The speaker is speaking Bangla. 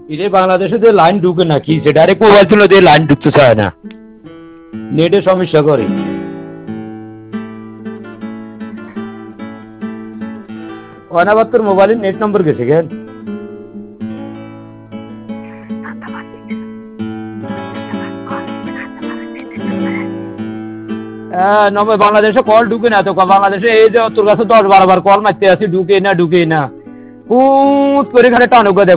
ইরে বাংলাদেশে যে লাইন ঢুকে না কি সে ডাইরেক্ট মোবাইল ছিল দিয়ে লাইন ঢুকতে চায় না, নেটের সমস্যা করে। অনাবাদ তোর মোবাইলের নেট নম্বর গেছে কেন? নবে বাংলাদেশে কল ঢুকে না তো, বাংলাদেশে এই যে তোর কাছে 10-12 বার কল মারতে আসি, ঢুকে না ঢুকে না, পুত করে খালি টানুকা দেয়।